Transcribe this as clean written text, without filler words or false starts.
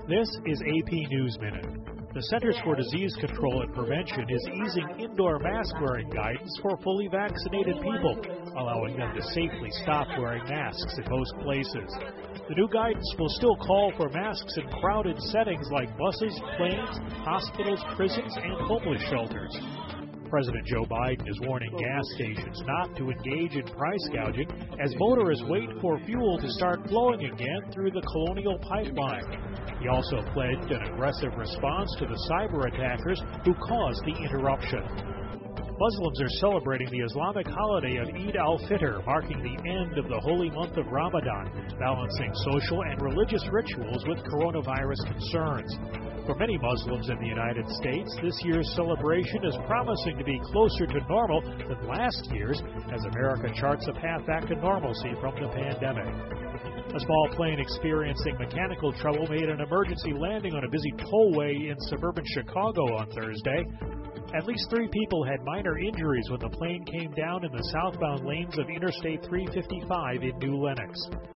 This is AP News Minute. The Centers for Disease Control and Prevention is easing indoor mask wearing guidance for fully vaccinated people, allowing them to safely stop wearing masks in most places. The new guidance will still call for masks in crowded settings like buses, planes, hospitals, prisons, and homeless shelters. President Joe Biden is warning gas stations not to engage in price gouging as motorists wait for fuel to start flowing again through the Colonial Pipeline. He also pledged an aggressive response to the cyber attackers who caused the interruption. Muslims are celebrating the Islamic holiday of Eid al-Fitr, marking the end of the holy month of Ramadan, balancing social and religious rituals with coronavirus concerns. For many Muslims in the United States, this year's celebration is promising to be closer to normal than last year's as America charts a path back to normalcy from the pandemic. A small plane experiencing mechanical trouble made an emergency landing on a busy tollway in suburban Chicago on Thursday. At least 3 people had minor injuries when the plane came down in the southbound lanes of Interstate 355 in New Lenox.